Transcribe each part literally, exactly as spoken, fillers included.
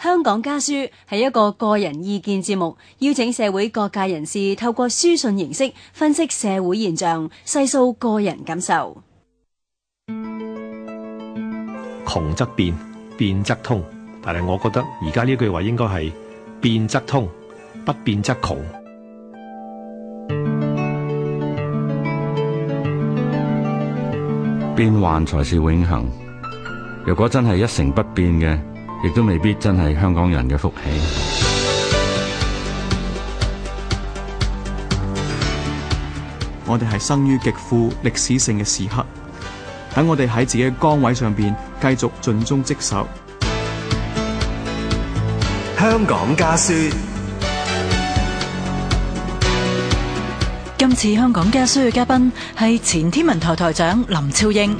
香港家書係一個個人意見節目，邀請社會各界人士透過書信形式分析社會現象，細數個人感受。 窮則變，變則通，但係我覺得而家呢句話應該係變則通，不變則窮。 變幻才是永恆。如果真係一成不變嘅，亦都未必真係香港人嘅福氣。 我哋係生於極富歷史性嘅時刻，等我哋喺自己嘅崗位上邊繼續盡忠職守。 香港家書。 今次香港家書嘅嘉賓係前天文台台長林超英。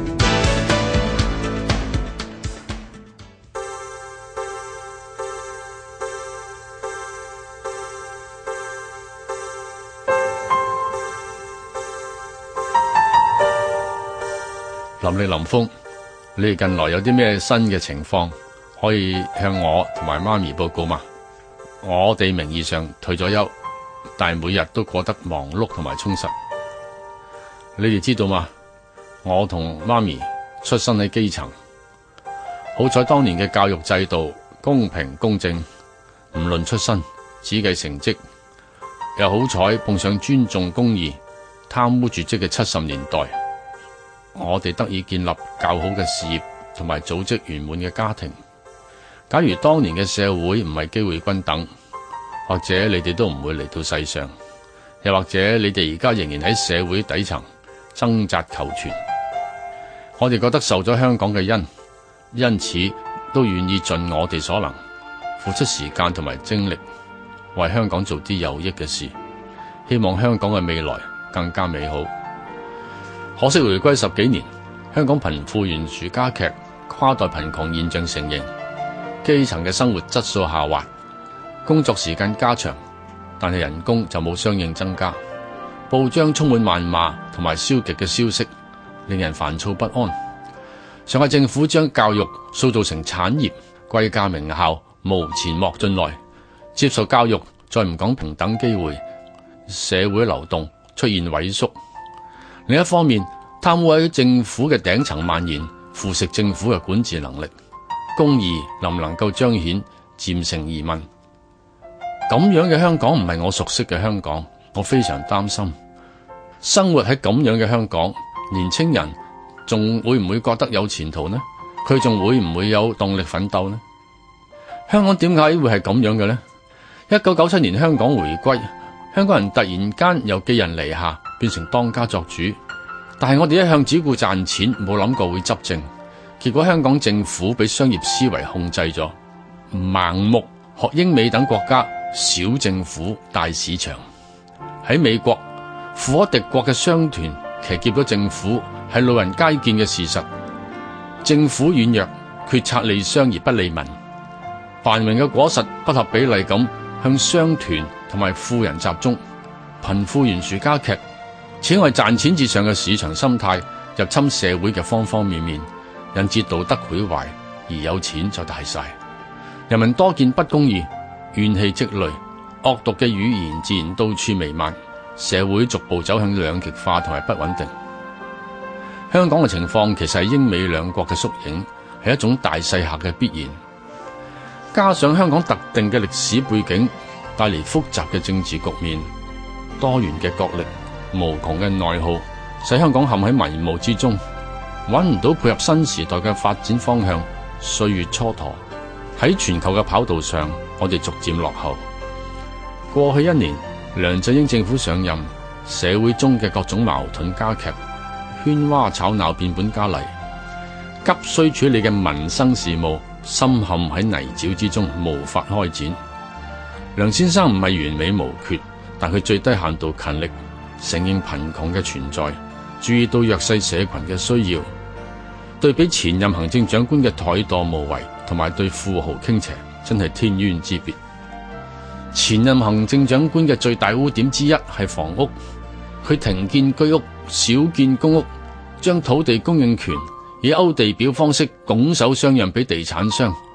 林力林峰，你哋近來有啲咩新嘅情況可以向我同埋媽咪報告嗎？我哋名義上退咗休，但係每日都過得忙碌同埋充實。你哋知道嗎？我同媽咪出身喺基層，好彩當年嘅教育制度公平公正，唔論出身，只計成績。又好彩碰上尊重公義、貪污絕跡嘅七十年代。我哋得以建立較好嘅事業同埋組織圓滿嘅家庭。假如當年嘅社會唔係機會均等，或者你哋都唔會嚟到世上，又或者你哋而家仍然喺社會底層掙扎求存。我哋覺得受咗香港嘅恩，因此都願意盡我哋所能，付出時間同埋精力，為香港做啲有益嘅事，希望香港嘅未來更加美好。可惜回歸十幾年，香港貧富懸殊加劇，跨代貧窮現象成形，基層嘅生活質素下滑，工作時間加長，但係人工就冇相應增加。報章充滿謾罵同埋消極嘅消息，令人煩躁不安。上屆政府將教育塑造成產業，貴價名校無錢莫進來，接受教育再唔講平等機會，社會流動出現萎縮。另一方面，貪污喺政府嘅頂層蔓延，腐蝕政府嘅管治能力，公義能唔能夠彰顯，漸成疑問。咁樣嘅香港唔係我熟悉嘅香港，我非常擔心。生活喺咁樣嘅香港，年青人仲會唔會覺得有前途呢？佢仲會唔會有動力奮鬥呢？香港點解會係咁樣嘅呢？一九九七年香港回歸，香港人突然間由寄人籬下變成當家作主，但係我哋一向只顧賺錢，冇諗過會執政。結果香港政府俾商業思維控制咗，盲目學英美等國家小政府大市場。喺美國，富可敵國嘅商團騎劫咗政府，係路人皆見嘅事實。政府軟弱，決策利商而不利民，繁榮嘅果實不合比例咁向商團同埋富人集中，貧富懸殊加劇。此外，賺錢至上嘅市場心態入侵社會嘅方方面面，引致道德毀壞，而有錢就大晒。人民多見不公義，怨氣積累，惡毒嘅語言自然到處彌漫，社會逐步走向兩極化同埋不穩定。香港嘅情況其實係英美兩國嘅縮影，係一種大勢下嘅必然。加上香港特定嘅歷史背景，帶嚟複雜嘅政治局面，多元嘅角力，無窮嘅內耗，使香港陷喺迷霧之中，揾唔到配合新時代嘅發展方向，歲月蹉跎。喺全球嘅跑道上，我哋逐漸落後。過去一年，梁振英政府上任，社會中嘅各種矛盾加劇，喧嘩吵鬧變本加厲，急需處理嘅民生事務深陷喺泥沼之中，無法開展。梁先生唔係完美無缺，但佢最低限度勤力，承認貧窮嘅存在，注意到弱勢社群嘅需要。對比前任行政長官嘅怠惰無為同埋對富豪傾斜，真係天淵之別。前任行政長官嘅最大污點之一係房屋，佢停建居屋，少建公屋，將土地供應權以勾地表方式拱手相讓俾地產商，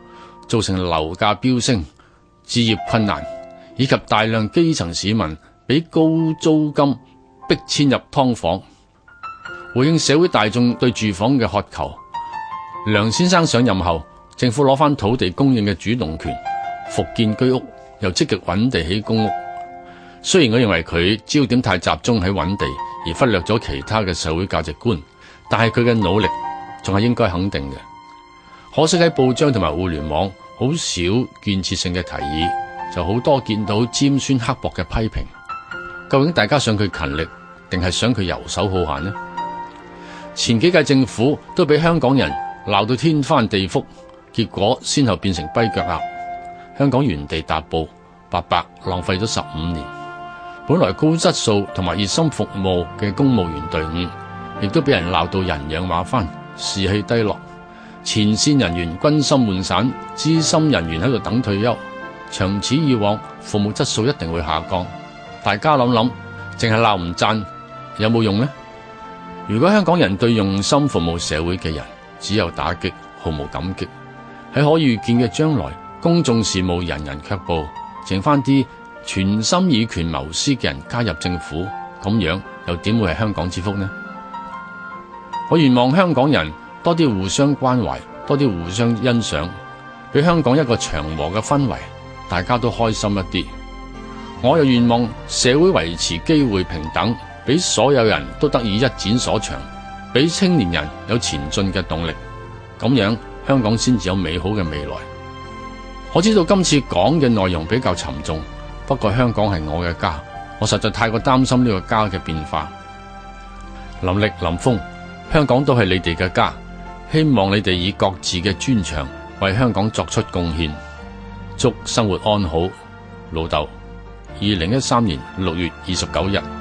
造成樓價飆升、置業困難，以及大量基層市民俾高租金逼遷入劏房。回應社會大眾對住房嘅渴求，梁先生上任後，政府攞返土地供應嘅主動權，復建居屋，又積極揾地起公屋。雖然我認為佢焦點太集中喺揾地，而忽略咗其他嘅社會價值觀，但係佢嘅努力仲係應該肯定嘅。可惜喺報章同埋互聯網好少建設性嘅提議，就好多見到尖酸刻薄嘅批評。究竟大家想佢勤力，定係想佢游手好閒呢？前幾屆政府都俾香港人鬧到天翻地覆，結果先後變成跛腳鴨，香港原地踏步，白白浪費咗十五年。本來高質素同埋熱心服務嘅公務員隊伍，亦都俾人鬧到人仰馬翻，士氣低落。前線人員軍心渙散，資深人員喺度等退休，長此以往，服務質素一定會下降。大家諗諗，淨係鬧唔讚，有冇用呢？如果香港人對用心服務社會嘅人只有打擊，毫無感激，喺可預見嘅將來，公眾事務人人卻步，剩翻啲全心以權謀私嘅人加入政府，咁樣又點會係香港之福呢？我願望香港人多啲互相關懷，多啲互相欣賞，俾香港一個祥和嘅氛圍，大家都開心一啲。我又願望社會維持機會平等，俾所有人都得以一展所長，俾青年人有前進嘅動力，咁樣香港先至有美好嘅未來。我知道今次講嘅內容比較沉重，不過香港係我嘅家，我實在太過擔心呢個家嘅變化。林力、林峰，香港都係你哋嘅家，希望你哋以各自嘅專長為香港作出貢獻。祝生活安好，老豆。二零一三年六月二十九日。